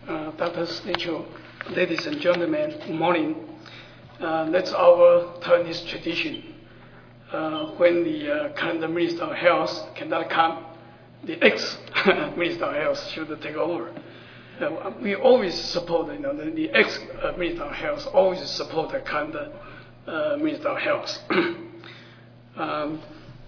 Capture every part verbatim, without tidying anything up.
uh, Doctor Snitchell, ladies and gentlemen, good morning. Uh, that's our Taiwanese tradition. Uh, when the uh, current Minister of Health cannot come, the ex-Minister of Health should take over. Uh, we always support, you know, the, the ex-Minister of Health always support the current uh, Minister of Health. um,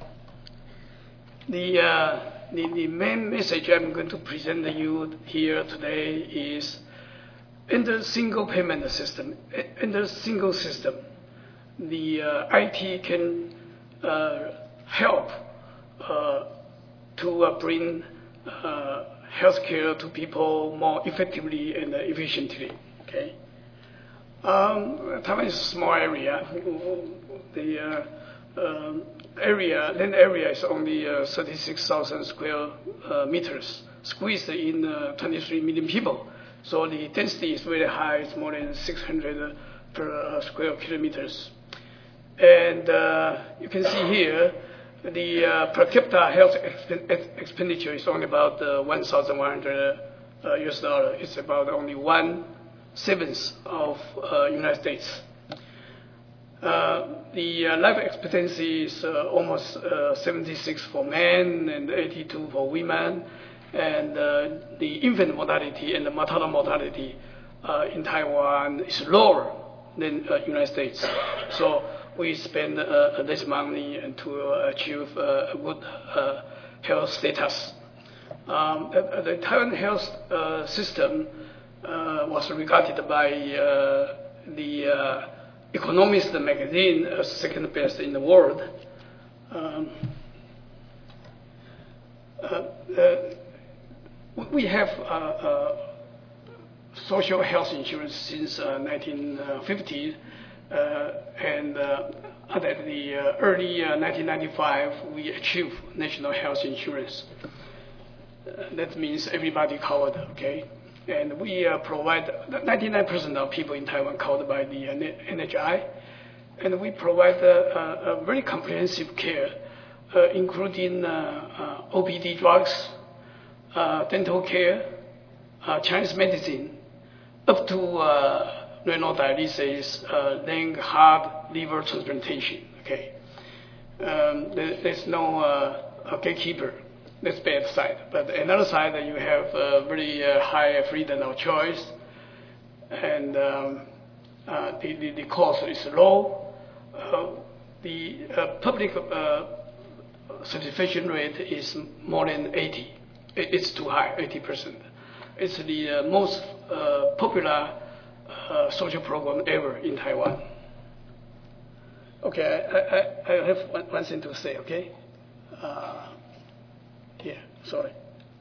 the, uh, the the main message I'm going to present to you here today is, in the single payment system, in the single system, the uh, I T can uh, help uh, to uh, bring uh, healthcare to people more effectively and efficiently. Okay. Um, Taiwan is a small area. The uh, um, area, land area is only uh, thirty-six thousand square uh, meters, squeezed in uh, twenty-three million people. So the density is very high. It's more than six hundred per uh, square kilometers. And uh, you can see here, the uh, per capita health exp expenditure is only about uh, one thousand one hundred uh, U S dollar. It's about only one seventh of uh, United States. Uh, the uh, life expectancy is uh, almost uh, seventy-six for men and eighty-two for women. And uh, the infant mortality and the maternal mortality uh, in Taiwan is lower than uh, United States. So we spend uh, less money to achieve uh, a good uh, health status. Um, the, the Taiwan health uh, system uh, was regarded by uh, the uh, Economist magazine as second best in the world. Um, uh, uh, we have uh, uh, social health insurance since uh, nineteen fifty. Uh, and uh, at the uh, early uh, nineteen ninety-five, we achieved national health insurance. Uh, that means everybody covered, okay? And we uh, provide, ninety-nine percent of people in Taiwan covered by the uh, N H I. And we provide uh, a very comprehensive care, uh, including uh, uh, O P D drugs, uh, dental care, uh, Chinese medicine, up to uh, renal dialysis, uh, lung, heart, liver transplantation. Okay, um, there, there's no uh, gatekeeper. That's bad side. But another side, that you have uh, very uh, high freedom of choice, and um, uh, the, the the cost is low. Uh, the uh, public uh, satisfaction rate is more than eighty. It's too high, eighty percent. It's the uh, most uh, popular Uh, social program ever in Taiwan. Okay, I, I, I have one, one thing to say, okay? Uh, yeah, sorry.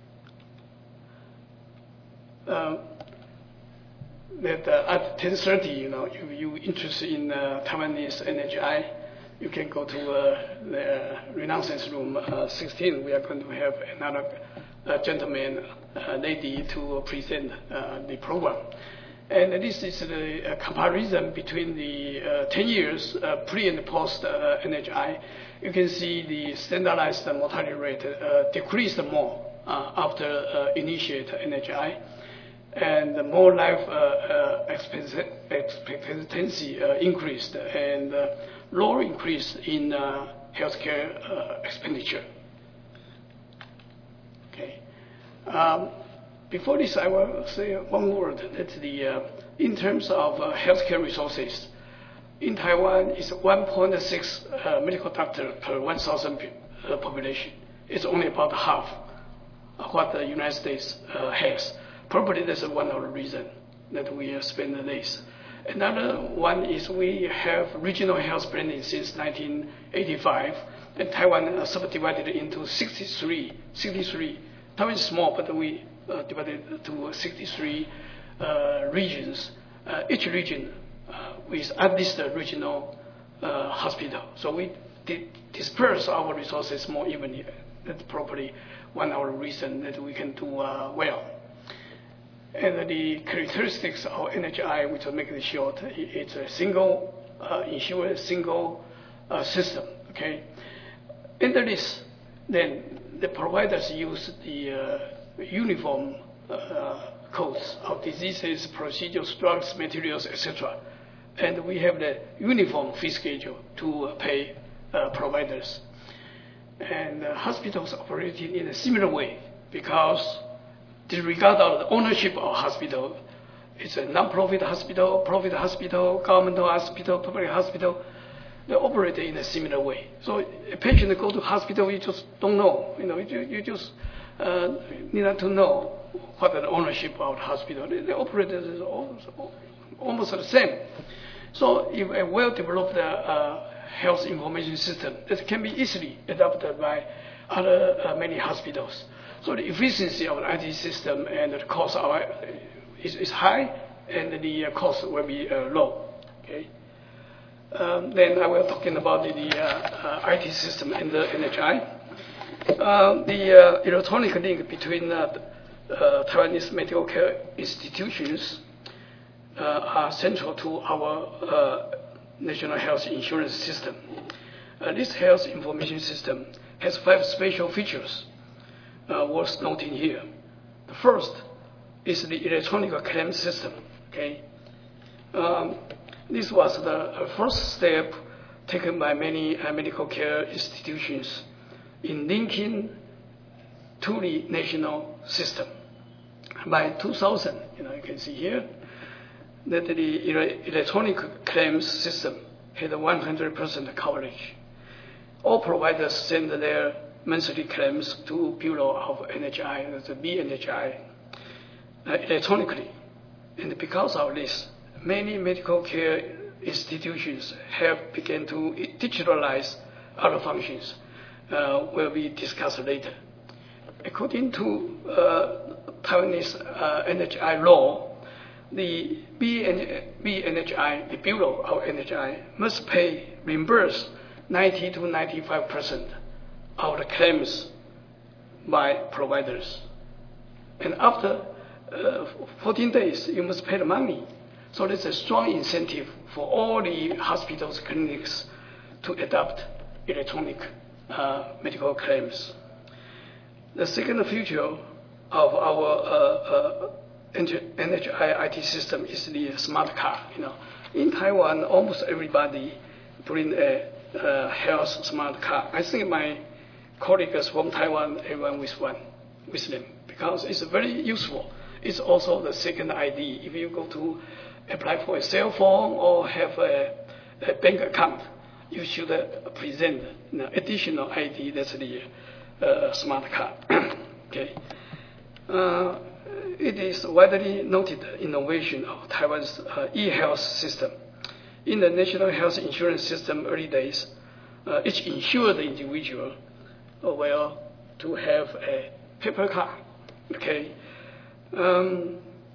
Um, that uh, at ten thirty, you know, if you interested in uh, Taiwanese N H I, you can go to uh, the Renaissance Room uh, sixteen. We are going to have another uh, gentleman, uh, lady to present uh, the program. And this is the uh, comparison between the uh, ten years uh, pre and post uh, N H I. You can see the standardized mortality rate uh, decreased more uh, after uh, initiate N H I, and more life uh, uh, expectancy uh, increased, and uh, lower increase in uh, healthcare uh, expenditure. Okay. Um, Before this, I will say one word. That the, uh, in terms of uh, healthcare resources, in Taiwan is one point six uh, medical doctor per one thousand uh, population. It's only about half of what the United States uh, has. Probably that's one of the reasons that we uh, spend less. Another one is we have regional health planning since nineteen eighty-five, and Taiwan is subdivided into sixty-three. sixty-three. Taiwan is small, but we Uh, divided to sixty-three uh, regions, uh, each region uh, with at least a regional uh, hospital. So we di disperse our resources more evenly. That's probably one of the reasons that we can do uh, well. And the characteristics of N H I, which will make it short, it's a single uh, insurance, single uh, system. Okay. Under this, then the providers use the uh, uniform uh, codes of diseases, procedures, drugs, materials, et cetera. And we have the uniform fee schedule to uh, pay uh, providers. And uh, hospitals operating in a similar way because disregard of the ownership of hospital, it's a non-profit hospital, profit hospital, governmental hospital, public hospital. They operate in a similar way. So a patient go to hospital, you just don't know. You know, you, you just uh, need to know what the ownership of the hospital. They, they operate is almost, almost the same. So if a well-developed uh, health information system that can be easily adopted by other uh, many hospitals. So the efficiency of the I T system and the cost of it is, is high, and the uh, cost will be uh, low. Okay. Um, then I will talking about the, the uh, uh, I T system and the N H I. Uh, the uh, electronic link between uh, uh, Taiwanese medical care institutions uh, are central to our uh, national health insurance system. Uh, this health information system has five special features uh, worth noting here. The first is the electronic claim system. Okay, um, this was the first step taken by many uh, medical care institutions in linking to the national system. By two thousand, you know, you can see here that the electronic claims system had one hundred percent coverage. All providers send their monthly claims to Bureau of N H I, the B N H I, uh, electronically. And because of this, many medical care institutions have begun to digitalize other functions. Uh, will be discussed later. According to uh, Taiwanese uh, N H I law, the B N H I, the Bureau of N H I, must pay, reimburse ninety to ninety-five percent of the claims by providers. And after uh, fourteen days, you must pay the money. So there's a strong incentive for all the hospitals, clinics to adopt electronic uh, medical claims. The second feature of our uh, uh, N H I I T system is the smart card. You know, in Taiwan, almost everybody bring a, a health smart card. I think my colleagues from Taiwan, everyone with one, with them, because it's very useful. It's also the second I D. If you go to apply for a cell phone or have a, a bank account, you should uh, present you know, additional I D. That's the uh, smart card. Okay. Uh, it is widely noted innovation of Taiwan's uh, e-health system. In the national health insurance system early days, uh, each insured individual will to have a paper card. Okay. Um,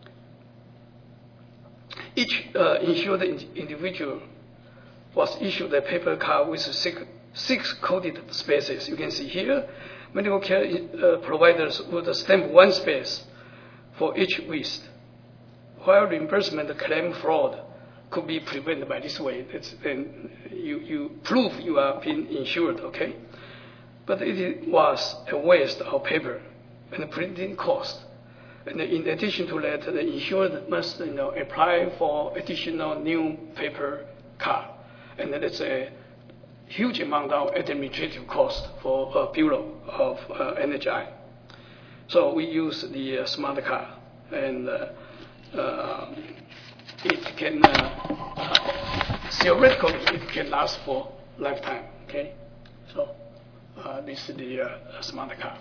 each uh, insured in individual was issued a paper card with six, six coded spaces. You can see here, medical care uh, providers would stamp one space for each list, while reimbursement claim fraud could be prevented by this way. That's, then you, you prove you are being insured, okay? But it was a waste of paper and printing cost. And in addition to that, the insured must you know, apply for additional new paper card. And that's a huge amount of administrative cost for a Bureau of uh, N H I. So we use the uh, smart card, and uh, uh, it can, uh, uh, theoretically, it can last for lifetime, okay? So uh, this is the uh, smart card.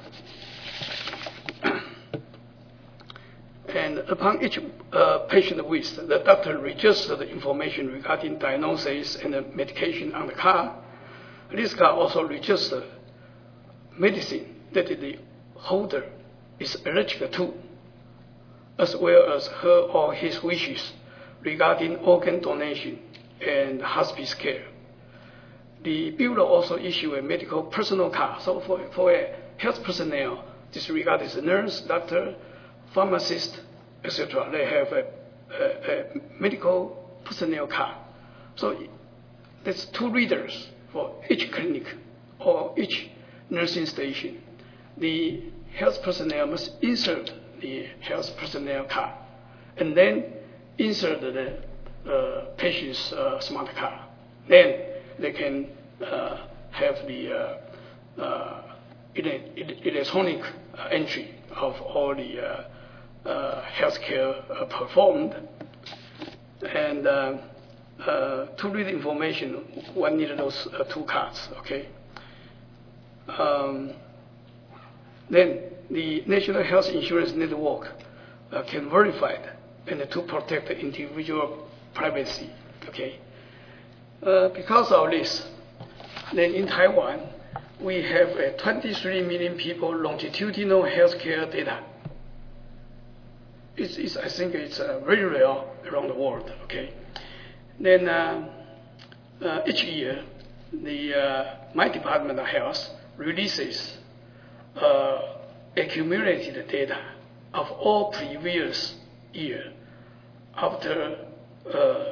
And upon each uh, patient visit, the doctor registers the information regarding diagnosis and the medication on the card. This card also registers medicine that the holder is allergic to, as well as her or his wishes regarding organ donation and hospice care. The Bureau also issues a medical personal card. So for, for a health personnel, this regards a nurse, doctor, pharmacist, et cetera. They have a, a, a medical personnel card. So there's two readers for each clinic or each nursing station. The health personnel must insert the health personnel card, and then insert the uh, patient's uh, smart card. Then they can uh, have the uh, uh, electronic entry of all the uh, uh, healthcare uh, performed. And uh, uh, to read information, one needs those uh, two cards. Okay. Um, then the National Health Insurance Network uh, can verify it and to protect the individual privacy. Okay. Uh, because of this, then in Taiwan, we have uh, twenty-three million people longitudinal healthcare data. It's, it's, I think it's uh, very rare around the world. Okay. Then uh, uh, each year, the uh, my Department of Health releases uh, accumulated data of all previous year after uh,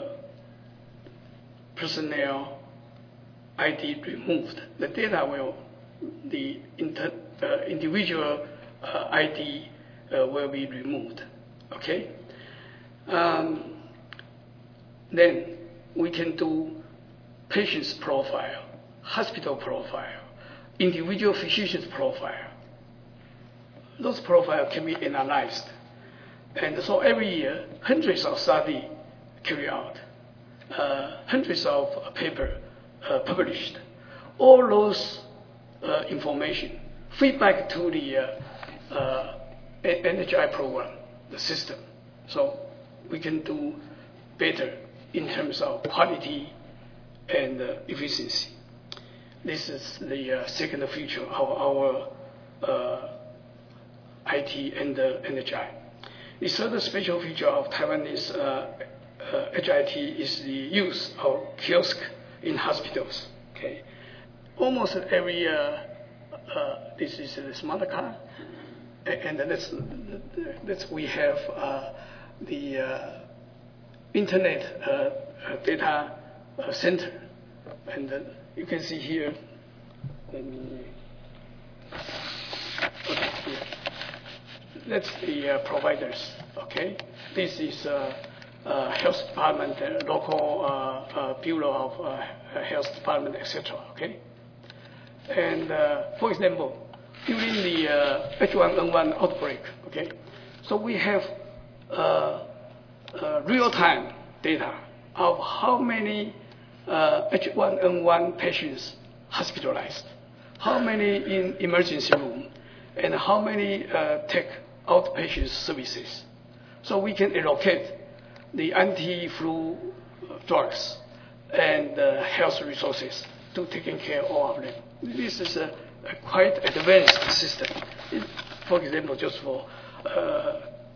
personnel I D removed. The data will, the inter, uh, individual uh, I D uh, will be removed. Okay. Um, then we can do patient's profile, hospital profile, individual physician's profile. Those profiles can be analyzed. And so every year, hundreds of studies carried out, uh, hundreds of papers uh, published. All those uh, information feedback to the uh, uh, N H I program, the system. So we can do better in terms of quality and uh, efficiency. This is the uh, second feature of our uh, I T and uh, N H I. The third special feature of Taiwanese uh, uh, H I T is the use of kiosk in hospitals. Okay, almost every uh, uh, this is the smart card, and that's that's we have uh, the uh, internet uh, data uh, center, and uh, you can see here. Let me, okay, here. That's the uh, providers. Okay, this is uh, uh, health department, uh, local uh, uh, bureau of uh, health department, et cetera. Okay, and uh, for example, during the uh, H one N one outbreak, okay, so we have uh, uh, real-time data of how many uh, H one N one patients hospitalized, how many in emergency room, and how many uh, take outpatient services. So we can allocate the anti-flu drugs and uh, health resources to taking care of all of them. This is a, a quite advanced system. It, for example, just for uh,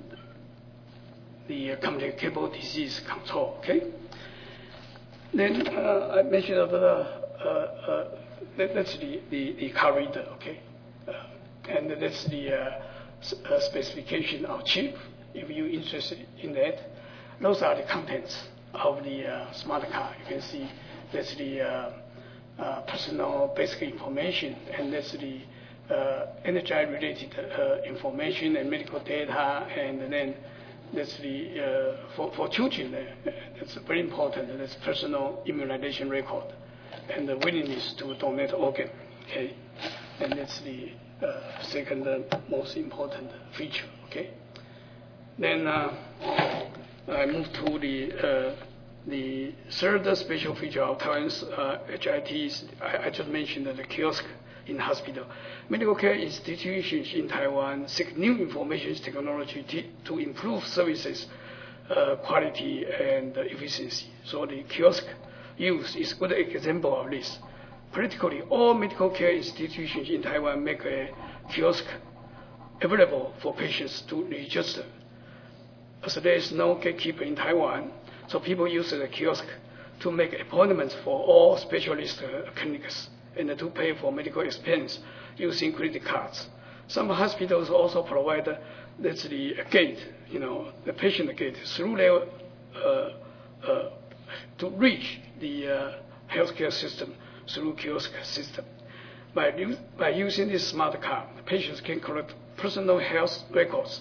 the communicable disease control. Okay. Then uh, I mentioned about uh, uh, that, that's the, the, the card reader. Okay, uh, and that's the uh, Uh, specification of chip, if you're interested in that. Those are the contents of the uh, smart card. You can see that's the uh, uh, personal basic information, and that's the uh, N H I-related uh, information and medical data, and then that's the, uh, for, for children, uh, that's very important, that's personal immunization record, and the willingness to donate organ, okay? And that's the Uh, second uh, most important feature. Okay. Then uh, I move to the uh, the third special feature of Taiwan's uh, H I Ts. I, I just mentioned the kiosk in hospital. Medical care institutions in Taiwan seek new information technology to, to improve services uh, quality and uh, efficiency. So the kiosk use is a good example of this. Practically all medical care institutions in Taiwan make a kiosk available for patients to register. As there is no gatekeeper in Taiwan, so people use the kiosk to make appointments for all specialist uh, clinics and to pay for medical expense using credit cards. Some hospitals also provide uh, that's the gate, you know, the patient gate through their uh, uh, to reach the uh, healthcare system through kiosk system. By, by using this smart card, patients can collect personal health records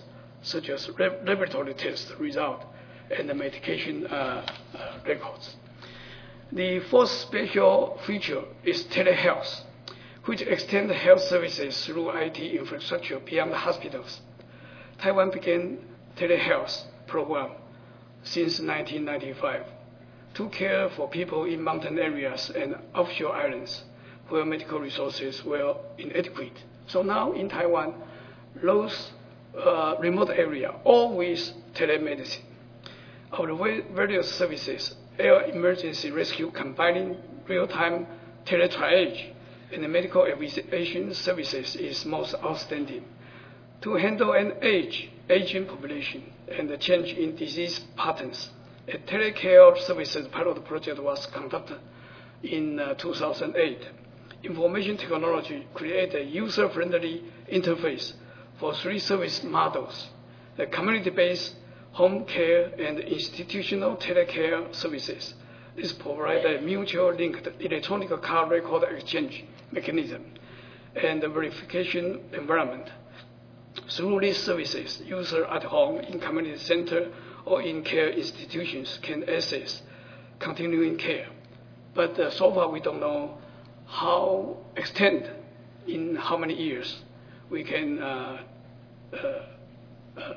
such as laboratory test result and the medication uh, uh, records. The fourth special feature is telehealth, which extends health services through I T infrastructure beyond the hospitals. Taiwan began telehealth program since nineteen ninety-five to care for people in mountain areas and offshore islands where medical resources were inadequate. So now in Taiwan, those uh, remote areas, all with telemedicine. Of the various services, air emergency rescue combining real-time teletriage and the medical aviation services is most outstanding. To handle an age, aging population and the change in disease patterns, a telecare services pilot project was conducted in uh, two thousand eight. Information technology created a user-friendly interface for three service models: the community-based home care and institutional telecare services. This provides a mutual-linked electronic card record exchange mechanism and the verification environment. Through these services, users at home, in community center, or in care institutions can access continuing care. But uh, so far we don't know how extend in how many years we can uh, uh, uh,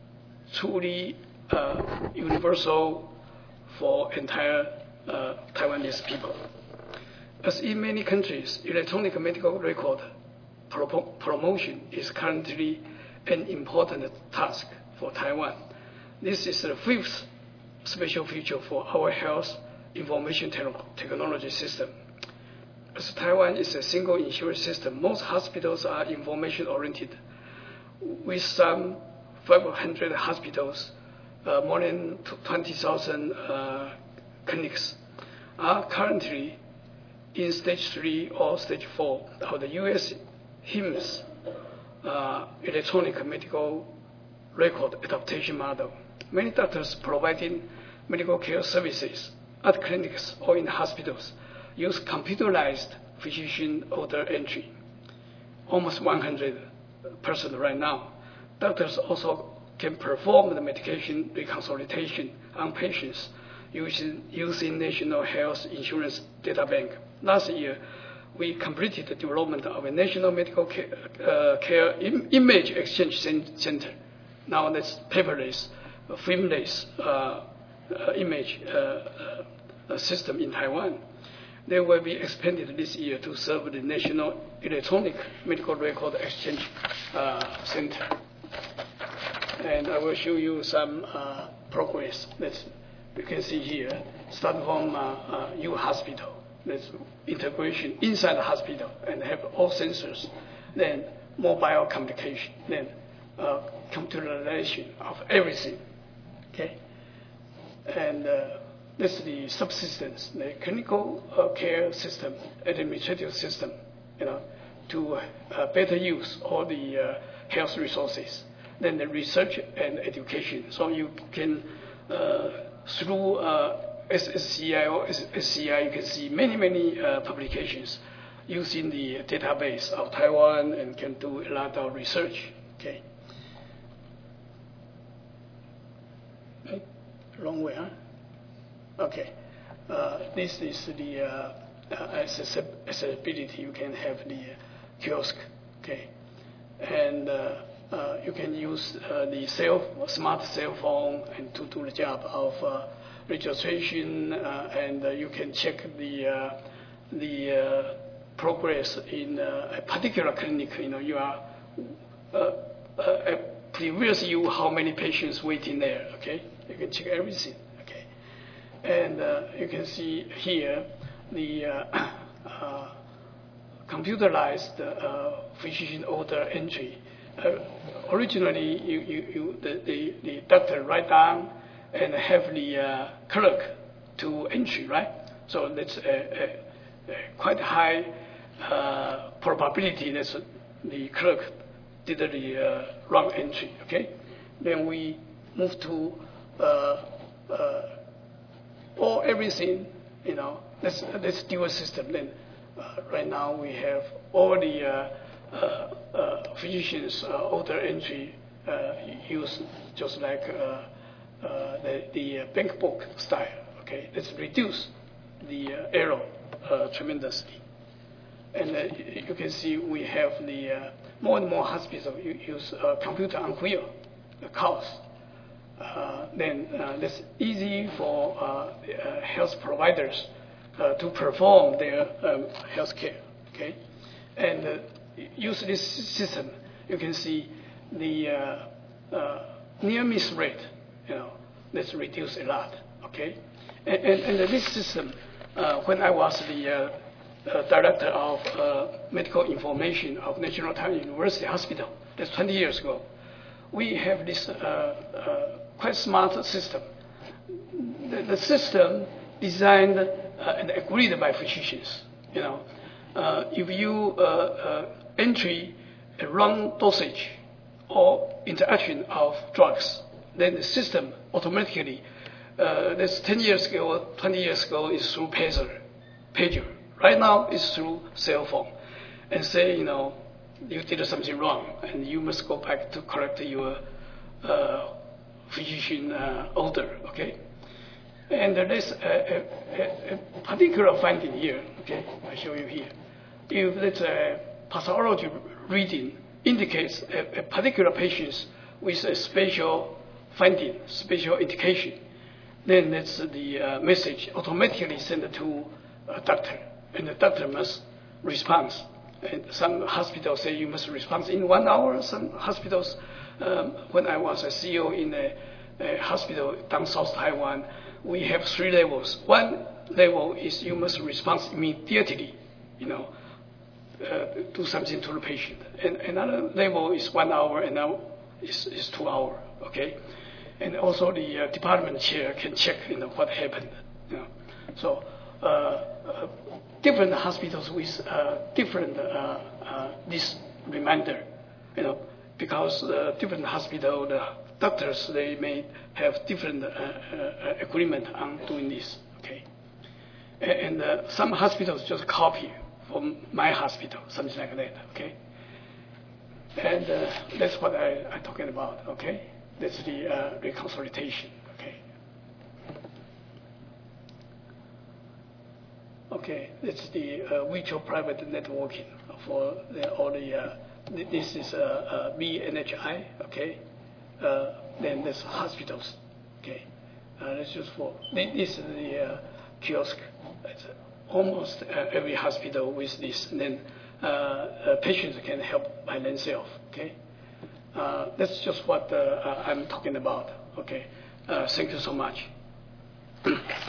truly uh, universal for entire uh, Taiwanese people. As in many countries, electronic medical record pro promotion is currently an important task for Taiwan. This is the fifth special feature for our health information te technology system. As Taiwan is a single insurance system, most hospitals are information-oriented. With some five hundred hospitals, uh, more than twenty thousand uh, clinics are currently in stage three or stage four of the U S H I M S uh, electronic medical record adaptation model. Many doctors providing medical care services at clinics or in hospitals use computerized physician order entry. Almost one hundred percent right now. Doctors also can perform the medication reconsultation on patients using, using National Health Insurance Data Bank. Last year, we completed the development of a national medical care, uh, care im image exchange center. Now that's paperless, filmless uh, uh, image uh, uh, system in Taiwan. They will be expanded this year to serve the National Electronic Medical Record Exchange uh, Center. And I will show you some uh, progress that you can see here. Start from uh, uh, U Hospital. That's integration inside the hospital and have all sensors. Then mobile communication. Then uh, computerization of everything. Okay. And uh, this is the subsistence, the clinical uh, care system, administrative system, you know, to uh, better use all the uh, health resources. Then the research and education. So you can, uh, through uh, S S C I or S C I, you can see many, many uh, publications using the database of Taiwan and can do a lot of research. Okay. Right? Wrong way, huh? Okay. Uh, this is the uh, uh, accessibility. You can have the uh, kiosk. Okay. And uh, uh, you can use uh, the cell, smart cell phone and to do the job of uh, registration, uh, and uh, you can check the uh, the uh, progress in uh, a particular clinic. You know, you are uh, uh, previous you how many patients waiting there. Okay, you can check everything. Okay, and uh, you can see here the uh, uh, computerized uh, physician order entry. Uh, originally, you, you, you the, the, the doctor write down and have the uh, clerk to entry, right? So that's a, a, a quite high uh, probability that the clerk did the uh, wrong entry, okay? Then we move to uh, uh, all everything, you know, that's, that's dual system. Then uh, right now we have all the uh, uh, uh, physicians uh, order entry uh, use just like uh, uh, the, the bank book style. Okay, let's reduce the uh, error uh, tremendously. And uh, you can see we have the uh, more and more hospitals use uh, computer on wheel, the cows. Uh, then uh, it's easy for uh, uh, health providers uh, to perform their um, health care. Okay, and uh, use this system, you can see the uh, uh, near miss rate, you know, that's reduced a lot. Okay, and, and, and this system, uh, when I was the uh, uh, director of uh, medical information of National Taiwan University Hospital, that's twenty years ago, we have this uh, uh, quite smart system. The, the system designed uh, and agreed by physicians. You know, uh, if you uh, uh, entry a wrong dosage or interaction of drugs, then the system automatically, uh, that's ten years ago, twenty years ago, is through pager. pager. Right now, it's through cell phone, and say, you know, you did something wrong, and you must go back to correct your uh, physician uh, order, okay? And there's a, a, a particular finding here, okay? I show you here. If that uh, pathology reading indicates a, a particular patient with a special finding, special indication, then that's the uh, message automatically sent to a doctor, and the doctor must respond. And some hospitals say you must respond in one hour. Some hospitals, um, when I was a C E O in a, a hospital down South Taiwan, we have three levels. One level is you must respond immediately, you know, uh, do something to the patient. And another level is one hour, and now is, is two hour, okay? And also the uh, department chair can check, you know, what happened, you know. So uh, uh, different hospitals with uh, different uh, uh, this reminder, you know, because uh, different hospital, the doctors, they may have different uh, uh, agreement on doing this, okay? And, and uh, some hospitals just copy from my hospital, something like that, okay? And uh, that's what I, I'm talking about, okay? That's the uh, reconsolidation, okay? Okay, it's the uh, virtual private networking for the, all the, uh, this is uh, uh, V N H I, okay? Uh, then there's hospitals, okay? Uh, that's just for, this is the uh, kiosk. It's almost uh, every hospital with this, and then uh, uh, patients can help by themselves, okay? Uh, that's just what uh, I'm talking about, okay? Uh, thank you so much.